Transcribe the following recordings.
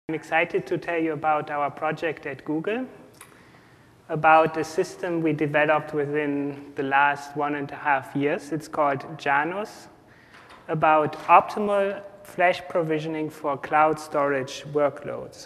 I'm excited to tell you about our project at Google, about a system we developed within the last 1.5 years. It's called Janus, about optimal flash provisioning for cloud storage workloads.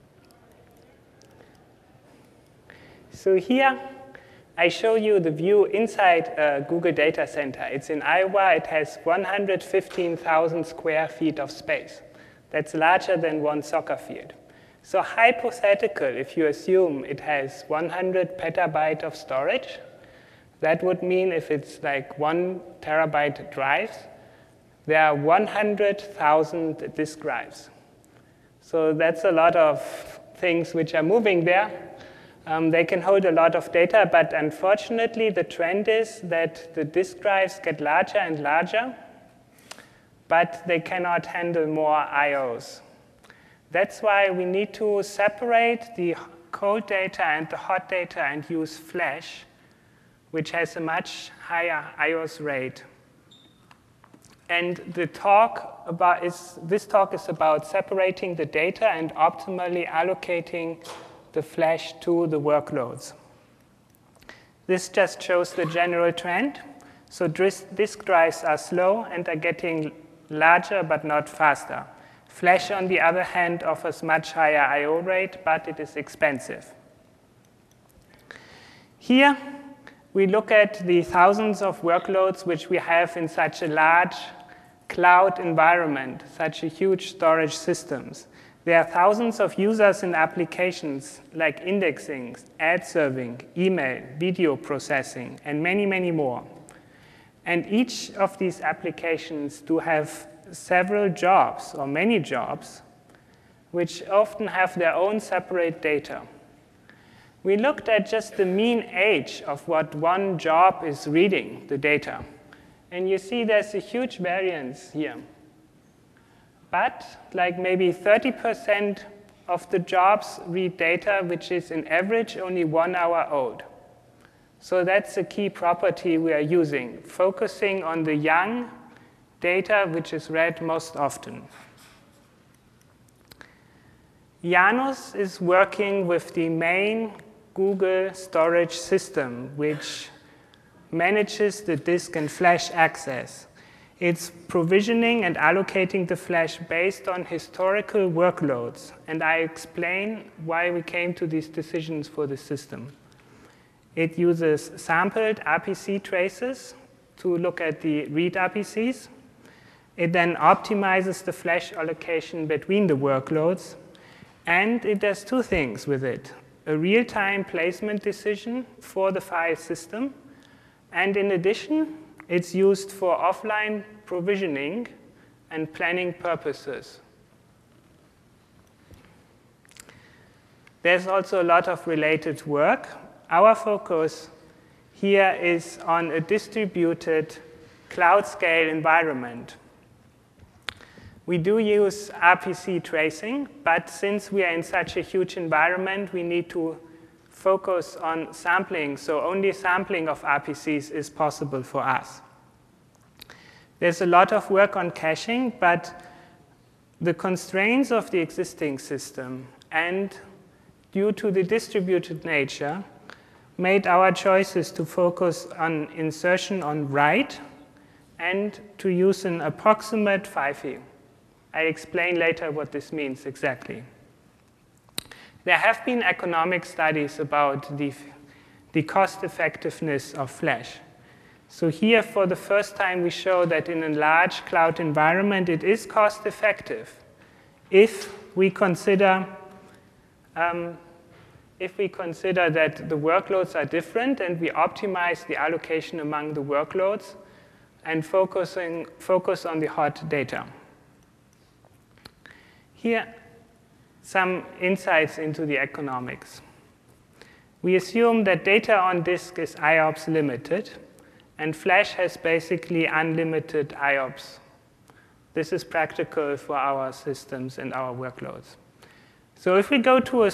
So here, I show you the view inside a Google data center. It's in Iowa. It has 115,000 square feet of space. That's larger than one soccer field. So hypothetical, if you assume it has 100 petabyte of storage, that would mean if it's like 1 terabyte drives, there are 100,000 disk drives. So that's a lot of things which are moving there. They can hold a lot of data, but unfortunately, the trend is that the disk drives get larger and larger, but they cannot handle more I/Os. That's why we need to separate the cold data and the hot data and use flash, which has a much higher I/Os rate. And this talk is about separating the data and optimally allocating the flash to the workloads. This just shows the general trend. So disk drives are slow and are getting larger but not faster. Flash, on the other hand, offers much higher I/O rate, but it is expensive. Here, we look at the thousands of workloads which we have in such a large cloud environment, such a huge storage systems. There are thousands of users and applications like indexing, ad serving, email, video processing, and many, many more. And each of these applications do have several jobs or many jobs, which often have their own separate data. We looked at just the mean age of what one job is reading the data. And you see there's a huge variance here. But like maybe 30% of the jobs read data which is in average only 1 hour old. So that's a key property we are using, focusing on the young data which is read most often. Janus is working with the main Google storage system, which manages the disk and flash access. It's provisioning and allocating the flash based on historical workloads. And I explain why we came to these decisions for the system. It uses sampled RPC traces to look at the read RPCs. It then optimizes the flash allocation between the workloads. And it does two things with it: a real-time placement decision for the file system. And in addition, it's used for offline provisioning and planning purposes. There's also a lot of related work. Our focus here is on a distributed cloud-scale environment. We do use RPC tracing, but since we are in such a huge environment, we need to focus on sampling, so only sampling of RPCs is possible for us. There's a lot of work on caching, but the constraints of the existing system and due to the distributed nature made our choices to focus on insertion on write and to use an approximate FIFO. I explain later what this means exactly. There have been economic studies about the cost effectiveness of flash. So here, for the first time, we show that in a large cloud environment, it is cost effective if we consider that the workloads are different and we optimize the allocation among the workloads and focus on the hot data. Here, some insights into the economics. We assume that data on disk is IOPS limited, and flash has basically unlimited IOPS. This is practical for our systems and our workloads. So if we go to a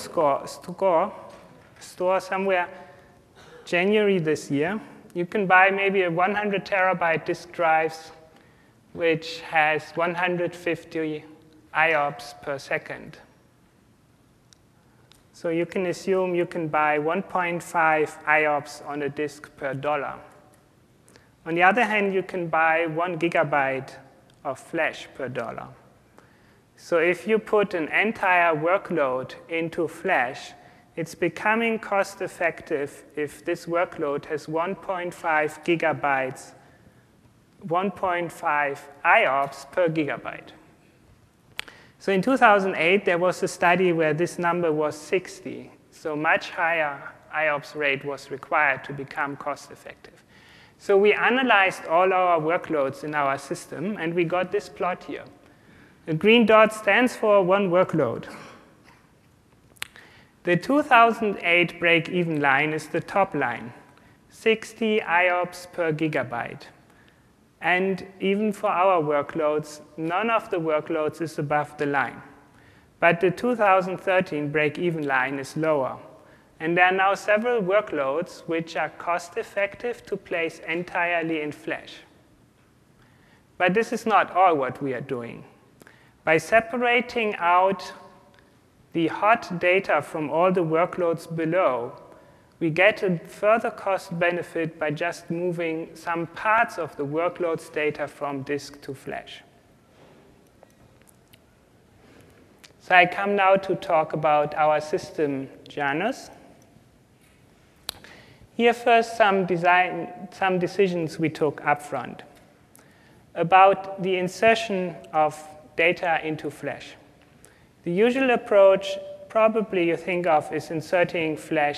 store somewhere January this year, you can buy maybe a 100 terabyte disk drives, which has 150 IOPS per second. So you can assume you can buy 1.5 IOPS on a disk per dollar. On the other hand, you can buy 1 gigabyte of flash per dollar. So if you put an entire workload into flash, it's becoming cost effective if this workload has 1.5 gigabytes, 1.5 IOPS per gigabyte. So in 2008, there was a study where this number was 60. So much higher IOPS rate was required to become cost effective. So we analyzed all our workloads in our system, and we got this plot here. The green dot stands for one workload. The 2008 break-even line is the top line, 60 IOPS per gigabyte. And even for our workloads, none of the workloads is above the line. But the 2013 break-even line is lower. And there are now several workloads which are cost-effective to place entirely in flash. But this is not all what we are doing. By separating out the hot data from all the workloads below, we get a further cost benefit by just moving some parts of the workloads data from disk to flash. So I come now to talk about our system, Janus. Here first some decisions we took upfront about the insertion of data into flash. The usual approach probably you think of is inserting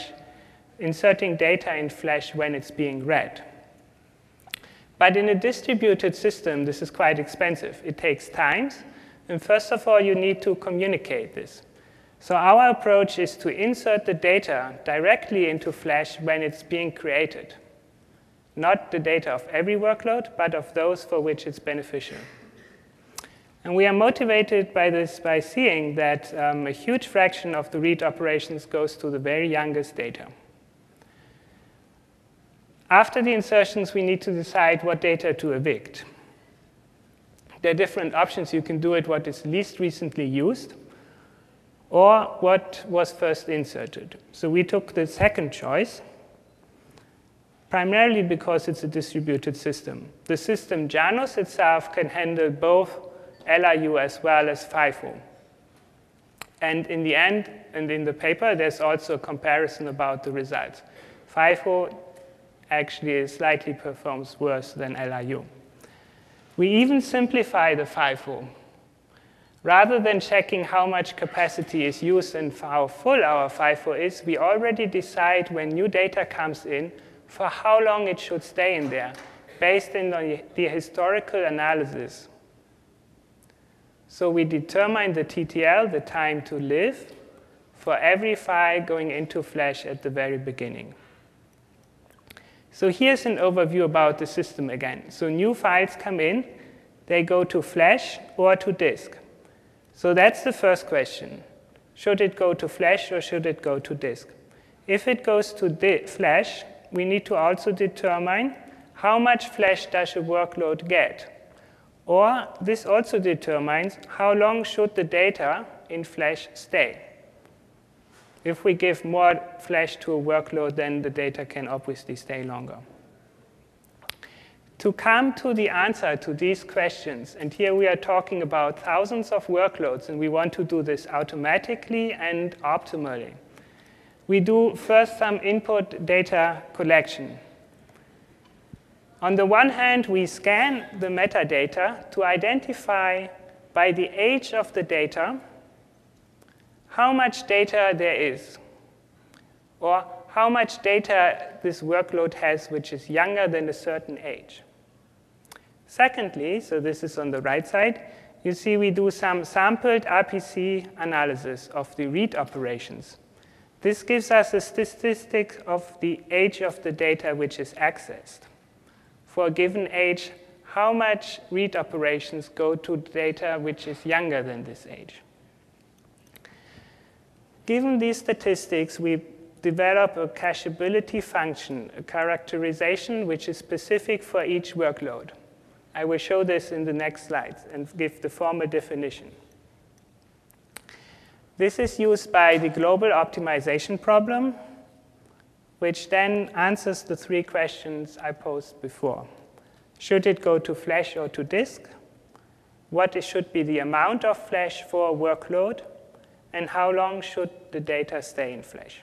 data in flash when it's being read. But in a distributed system, this is quite expensive. It takes time, and first of all, you need to communicate this. So our approach is to insert the data directly into flash when it's being created. Not the data of every workload, but of those for which it's beneficial. And we are motivated by this by seeing that a huge fraction of the read operations goes to the very youngest data. After the insertions, we need to decide what data to evict. There are different options. You can do it what is least recently used, or what was first inserted. So we took the second choice, primarily because it's a distributed system. The system Janus itself can handle both LRU as well as FIFO. And in the end, and in the paper, there's also a comparison about the results. FIFO actually slightly performs worse than LRU. We even simplify the FIFO. Rather than checking how much capacity is used and how full our FIFO is, we already decide when new data comes in for how long it should stay in there, based on the historical analysis. So we determine the TTL, the time to live, for every file going into flash at the very beginning. So here's an overview about the system again. So new files come in, they go to flash or to disk. So that's the first question. Should it go to flash or should it go to disk? If it goes to flash, we need to also determine how much flash does a workload get. Or this also determines how long should the data in flash stay. If we give more flash to a workload, then the data can obviously stay longer. To come to the answer to these questions, and here we are talking about thousands of workloads, and we want to do this automatically and optimally. We do first some input data collection. On the one hand, we scan the metadata to identify by the age of the data how much data there is, or how much data this workload has which is younger than a certain age. Secondly, so this is on the right side, you see we do some sampled RPC analysis of the read operations. This gives us a statistic of the age of the data which is accessed. For a given age, how much read operations go to data which is younger than this age. Given these statistics, we develop a cacheability function, a characterization which is specific for each workload. I will show this in the next slides and give the formal definition. This is used by the global optimization problem, which then answers the 3 questions I posed before. Should it go to flash or to disk? What should be the amount of flash for a workload? And how long should the data stay in flash?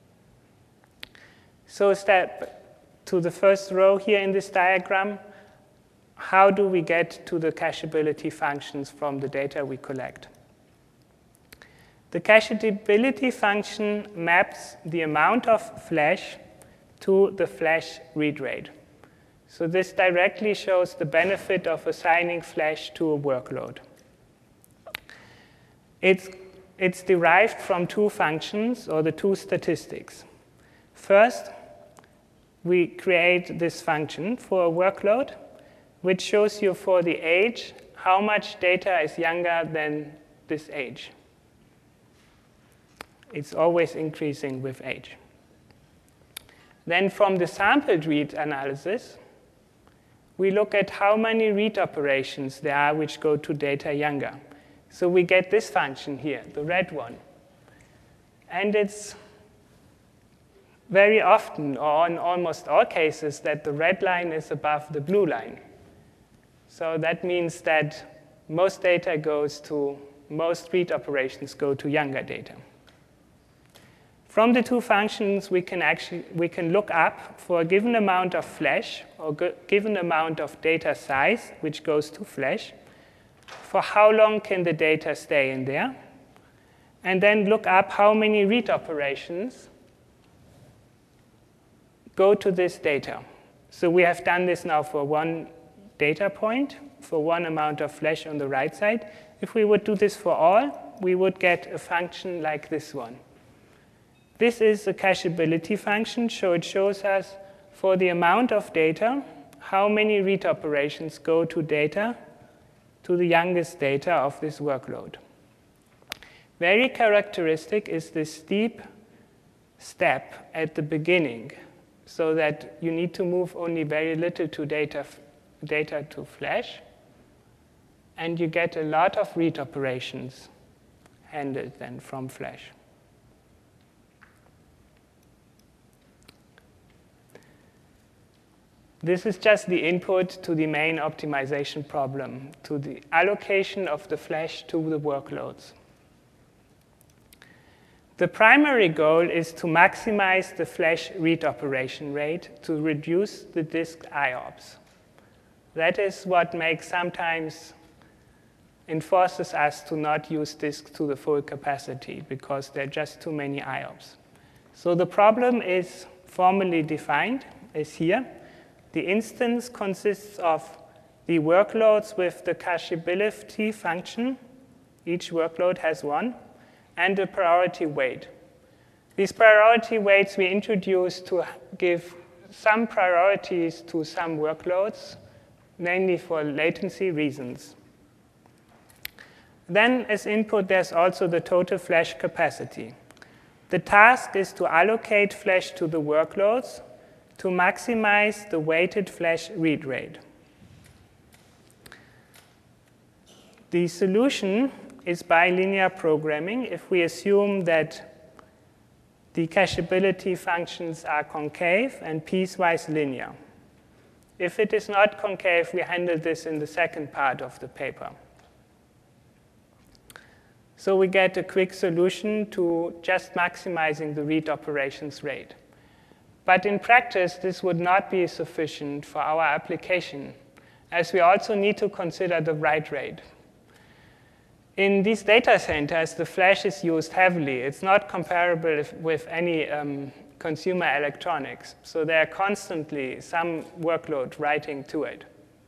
So step to the first row here in this diagram, how do we get to the cacheability functions from the data we collect? The cacheability function maps the amount of flash to the flash read rate. So this directly shows the benefit of assigning flash to a workload. It's derived from 2 functions, or the 2 statistics. First, we create this function for a workload, which shows you for the age how much data is younger than this age. It's always increasing with age. Then from the sampled read analysis, we look at how many read operations there are which go to data younger. So we get this function here, the red one. And it's very often, or in almost all cases, that the red line is above the blue line. So that means that most data goes to, most read operations go to younger data. From the 2 functions, we can look up for a given amount of flash or given amount of data size, which goes to flash, for how long can the data stay in there, and then look up how many read operations go to this data. So we have done this now for 1 data point, for 1 amount of flash on the right side. If we would do this for all, we would get a function like this one. This is a cacheability function, so it shows us for the amount of data, how many read operations go to data, to the youngest data of this workload. Very characteristic is this steep step at the beginning, so that you need to move only very little to data to flash, and you get a lot of read operations handled then from flash. This is just the input to the main optimization problem, to the allocation of the flash to the workloads. The primary goal is to maximize the flash read operation rate to reduce the disk IOPS. That is what sometimes enforces us to not use disk to the full capacity, because there are just too many IOPS. So the problem is formally defined as here. The instance consists of the workloads with the cacheability function. Each workload has 1, and a priority weight. These priority weights we introduce to give some priorities to some workloads, mainly for latency reasons. Then as input, there's also the total flash capacity. The task is to allocate flash to the workloads to maximize the weighted flash read rate. The solution is bilinear programming if we assume that the cacheability functions are concave and piecewise linear. If it is not concave, we handle this in the second part of the paper. So we get a quick solution to just maximizing the read operations rate. But in practice, this would not be sufficient for our application, as we also need to consider the write rate. In these data centers, the flash is used heavily. It's not comparable with any consumer electronics. So there are constantly some workload writing to it.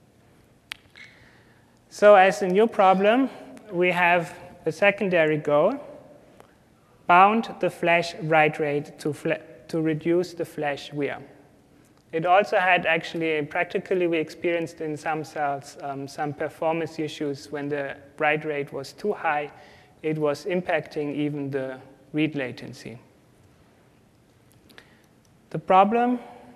So as a new problem, we have a secondary goal, bound the flash write rate to reduce the flash wear. It also had actually, practically we experienced in some cells some performance issues when the write rate was too high. It was impacting even the read latency. The problem,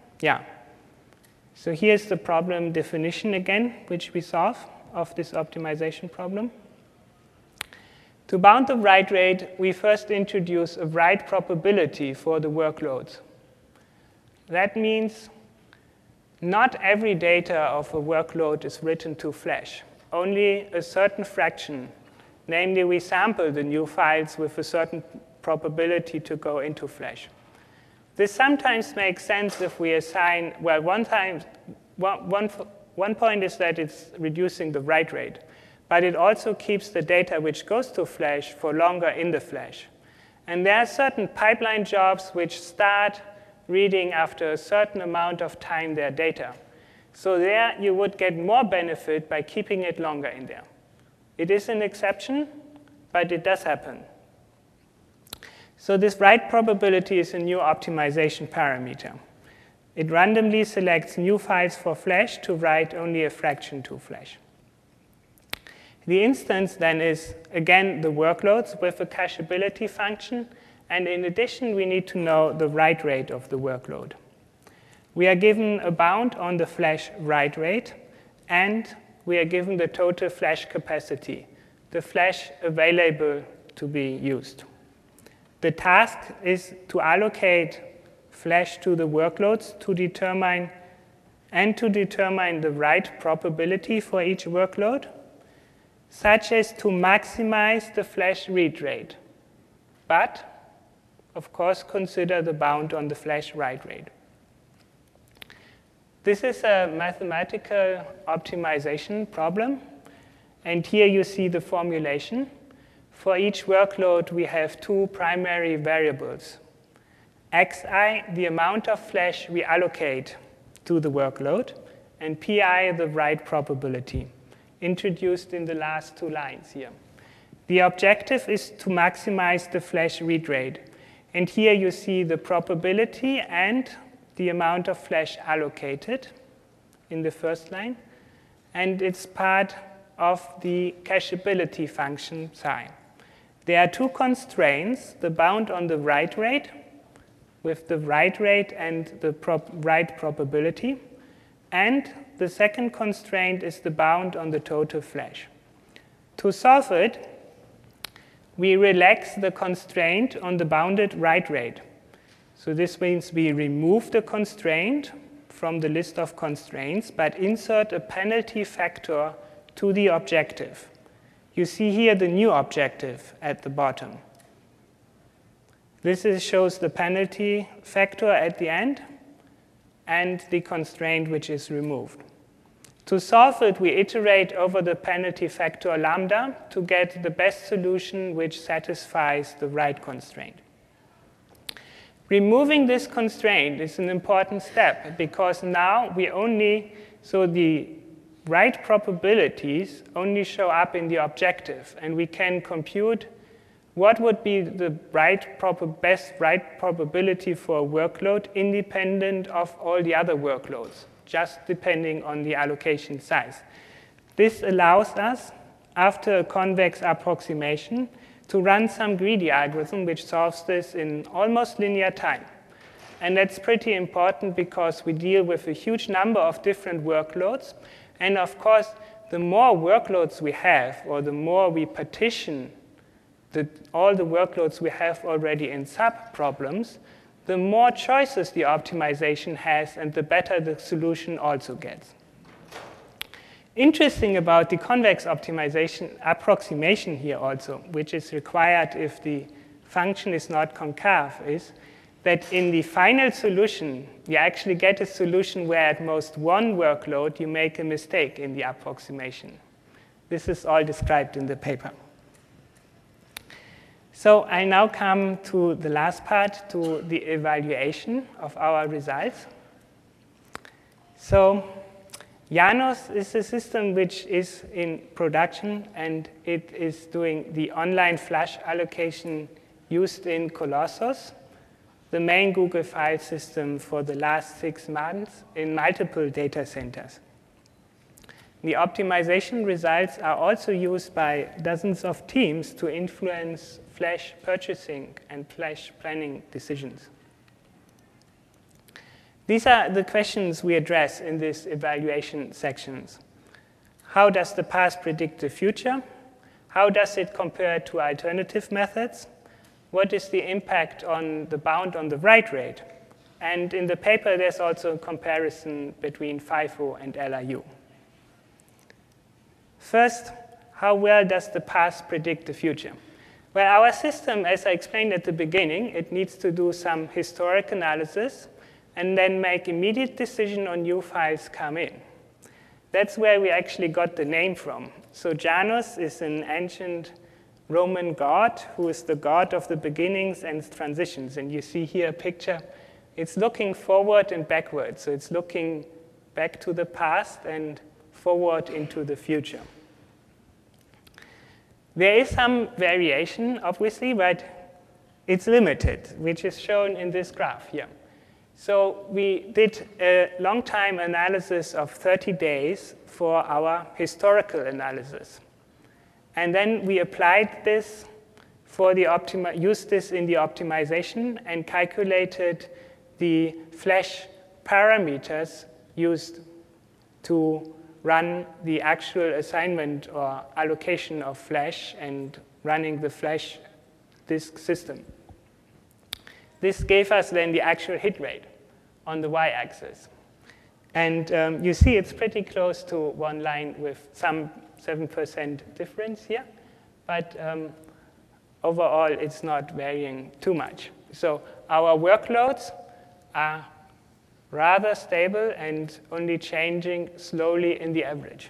so here's the problem definition again, which we solve of this optimization problem. To bound the write rate, we first introduce a write probability for the workloads. That means not every data of a workload is written to flash. Only a certain fraction. Namely, we sample the new files with a certain probability to go into flash. This sometimes makes sense if we assign, well, one point is that it's reducing the write rate, but it also keeps the data which goes to flash for longer in the flash. And there are certain pipeline jobs which start reading after a certain amount of time their data. So there you would get more benefit by keeping it longer in there. It is an exception, but it does happen. So this write probability is a new optimization parameter. It randomly selects new files for flash to write only a fraction to flash. The instance then is, again, the workloads with a cacheability function. And in addition, we need to know the write rate of the workload. We are given a bound on the flash write rate, and we are given the total flash capacity, the flash available to be used. The task is to allocate flash to the workloads to determine the write probability for each workload, such as to maximize the flash read rate. But, of course, consider the bound on the flash write rate. This is a mathematical optimization problem. And here you see the formulation. For each workload, we have two primary variables. Xi, the amount of flash we allocate to the workload, and Pi, the write probability, introduced in the last two lines here. The objective is to maximize the flash read rate. And here you see the probability and the amount of flash allocated in the first line. And it's part of the cacheability function psi. There are two constraints, the bound on the write rate, with the write rate and the write probability. And the second constraint is the bound on the total flash. To solve it, we relax the constraint on the bounded write rate. So this means we remove the constraint from the list of constraints, but insert a penalty factor to the objective. You see here the new objective at the bottom. This shows the penalty factor at the end and the constraint which is removed. To solve it, we iterate over the penalty factor lambda to get the best solution which satisfies the write constraint. Removing this constraint is an important step because now the write probabilities only show up in the objective, and we can compute what would be the best write probability for a workload independent of all the other workloads, just depending on the allocation size. This allows us, after a convex approximation, to run some greedy algorithm which solves this in almost linear time. And that's pretty important because we deal with a huge number of different workloads. And of course, the more workloads we have, or the more we partition all the workloads we have already in sub-problems, the more choices the optimization has, and the better the solution also gets. Interesting about the convex optimization approximation here also, which is required if the function is not concave, is that in the final solution, you actually get a solution where at most one workload you make a mistake in the approximation. This is all described in the paper. So I now come to the last part, to the evaluation of our results. So Janus is a system which is in production, and it is doing the online flash allocation used in Colossus, the main Google file system for the last 6 months in multiple data centers. The optimization results are also used by dozens of teams to influence flash purchasing and flash planning decisions. These are the questions we address in these evaluation sections. How does the past predict the future? How does it compare to alternative methods? What is the impact on the bound on the write rate? And in the paper, there's also a comparison between FIFO and LRU. First, how well does the past predict the future? Well, our system, as I explained at the beginning, it needs to do some historic analysis and then make immediate decision on new files come in. That's where we actually got the name from. So Janus is an ancient Roman god who is the god of the beginnings and transitions. And you see here a picture. It's looking forward and backward. So it's looking back to the past and forward into the future. There is some variation, obviously, but it's limited, which is shown in this graph here. So we did a long-time analysis of 30 days for our historical analysis. And then we applied this for the used this in the optimization and calculated the flash parameters used to run the actual assignment or allocation of flash and running the flash disk system. This gave us then the actual hit rate on the y-axis. And you see it's pretty close to one line with some 7% difference here. But overall, it's not varying too much. So our workloads are rather stable and only changing slowly in the average.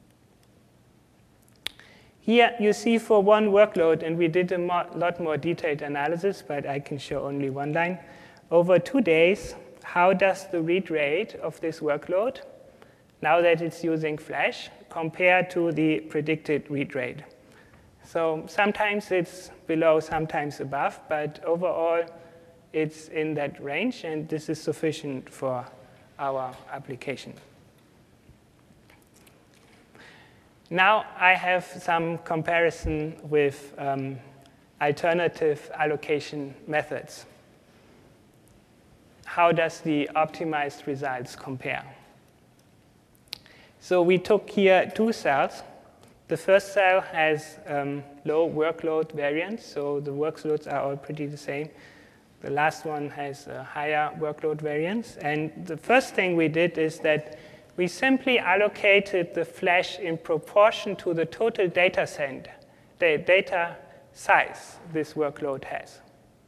Here you see for one workload, and we did a lot more detailed analysis, but I can show only one line. Over 2 days, how does the read rate of this workload, now that it's using Flash, compare to the predicted read rate? So sometimes it's below, sometimes above, but overall it's in that range, and this is sufficient for our application. Now I have some comparison with alternative allocation methods. How does the optimized results compare? So we took here 2 cells. The first cell has low workload variance, so the workloads are all pretty the same. The last one has a higher workload variance. And the first thing we did is that we simply allocated the flash in proportion to the total data set, the data size this workload has.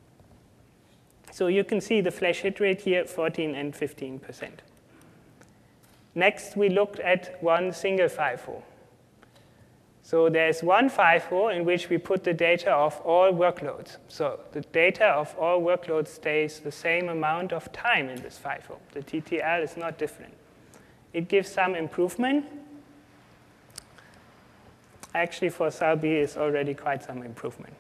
So you can see the flash hit rate here, 14 and 15%. Next, we looked at one single FIFO. So there's one FIFO in which we put the data of all workloads. So the data of all workloads stays the same amount of time in this FIFO. The TTL is not different. It gives some improvement. Actually, for cell B, it's already quite some improvement.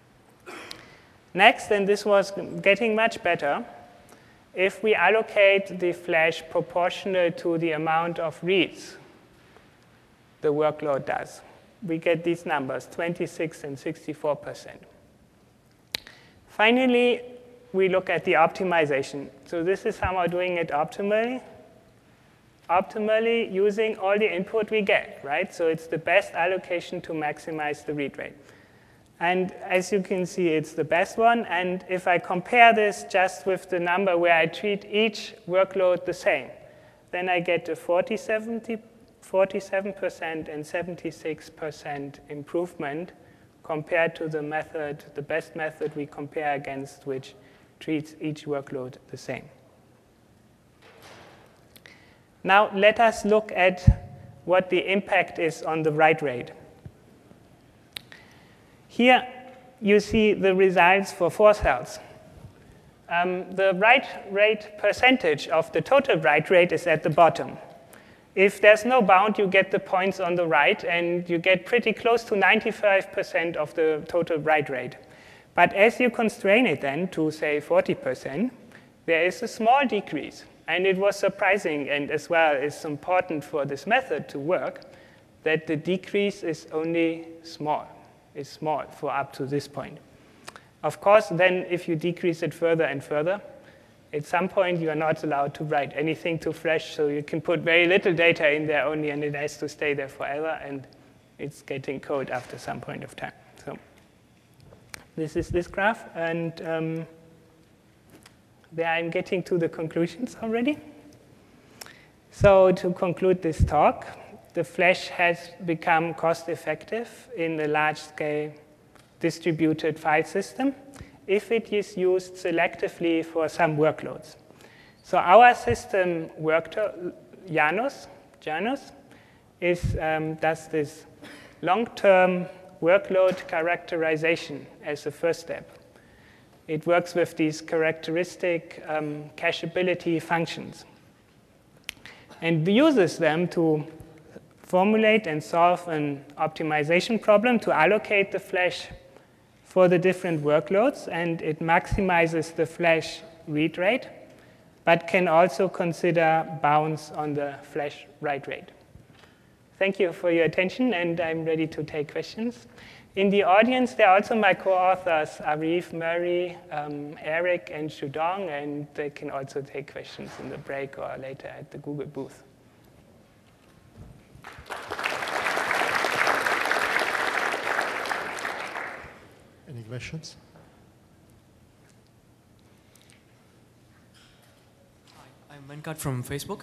Next, and this was getting much better, if we allocate the flash proportional to the amount of reads the workload does, we get these numbers, 26 and 64%. Finally, we look at the optimization. So this is how we're doing it optimally. Optimally using all the input we get, right? So it's the best allocation to maximize the read rate. And as you can see, it's the best one. And if I compare this just with the number where I treat each workload the same, then I get a 47% and 76% improvement compared to the method, the best method we compare against, which treats each workload the same. Now let us look at what the impact is on the write rate. Here you see the results for 4 cells. The write rate percentage of the total write rate is at the bottom. If there's no bound, you get the points on the right, and you get pretty close to 95% of the total write rate. But as you constrain it then to, say, 40%, there is a small decrease. And it was surprising, and as well is important for this method to work, that the decrease is only small. It's small for up to this point. Of course, then if you decrease it further and further, at some point you are not allowed to write anything to Flash, so you can put very little data in there only, and it has to stay there forever. And it's getting cold after some point of time. So this is this graph, and there I'm getting to the conclusions already. So to conclude this talk, the Flash has become cost-effective in a large-scale distributed file system if it is used selectively for some workloads. So our system Janus does this long-term workload characterization as the first step. It works with these characteristic cacheability functions and uses them to formulate and solve an optimization problem to allocate the Flash for the different workloads, and it maximizes the Flash read rate, but can also consider bounds on the Flash write rate. Thank you for your attention, and I'm ready to take questions. In the audience, there are also my co-authors, Arif, Murray, Eric, and Shudong, and they can also take questions in the break or later at the Google booth. Any questions? Hi, I'm Venkat from Facebook.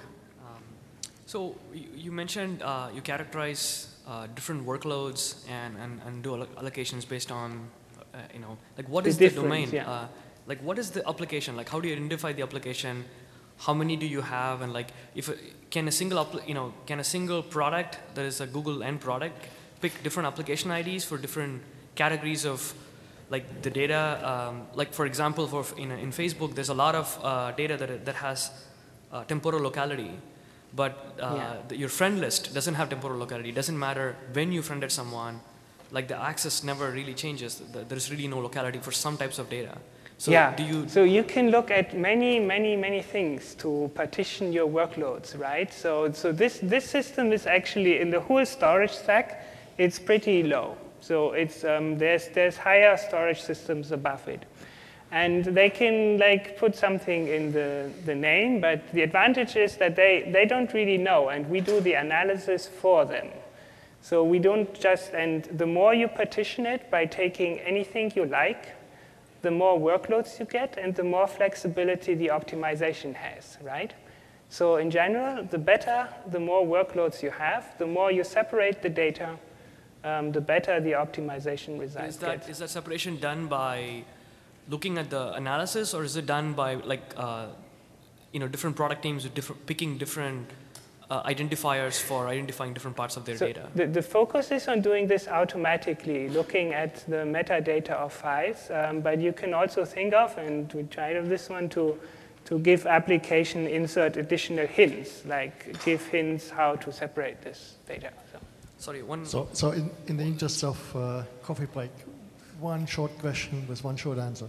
So you mentioned you characterize different workloads and do allocations based on, like what is the domain? Yeah. Like what is the application? Like how do you identify the application? How many do you have? And like can a single product that is a Google end product pick different application IDs for different categories of like the data? Like for example, in Facebook, there's a lot of data that has temporal locality. But your friend list doesn't have temporal locality. It doesn't matter when you friended someone. Like the access never really changes. There's really no locality for some types of data. So So you can look at many things to partition your workloads, right? So this system is actually in the whole storage stack. It's pretty low. So it's there's higher storage systems above it. And they can like put something in the name, but the advantage is that they don't really know, and we do the analysis for them. So we don't just, and the more you partition it by taking anything you like, the more workloads you get, and the more flexibility the optimization has, right? So in general, the better, the more workloads you have, the more you separate the data, the better the optimization results get. Is that separation done by looking at the analysis, or is it done by like different product teams with picking different identifiers for identifying different parts of their data? The focus is on doing this automatically, looking at the metadata of files. But you can also think of, and we tried this one, to give application insert additional hints, like give hints how to separate this data. Sorry, one. So in the interest of coffee break, one short question with one short answer.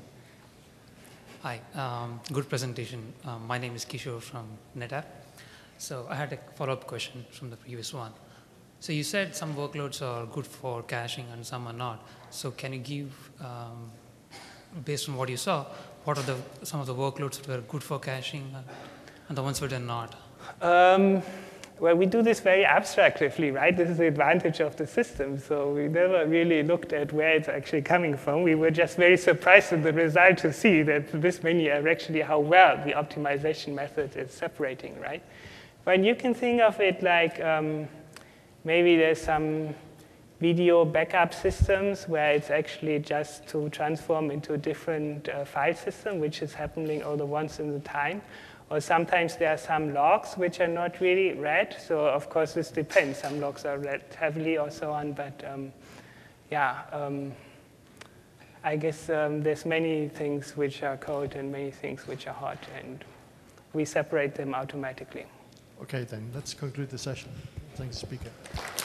Hi, good presentation. My name is Kishore from NetApp. So I had a follow-up question from the previous one. So you said some workloads are good for caching and some are not. So can you give, based on what you saw, what are some of the workloads that were good for caching and the ones that are not? Well, we do this very abstractly, right? This is the advantage of the system. So we never really looked at where it's actually coming from. We were just very surprised with the result to see that this many are actually how well the optimization method is separating, right? But you can think of it like maybe there's some video backup systems where it's actually just to transform into a different file system, which is happening all the once in the time. Or sometimes there are some logs which are not really read. So of course this depends. Some logs are read heavily or so on. But I guess there's many things which are cold and many things which are hot, and we separate them automatically. Okay, then let's conclude the session. Thanks, speaker.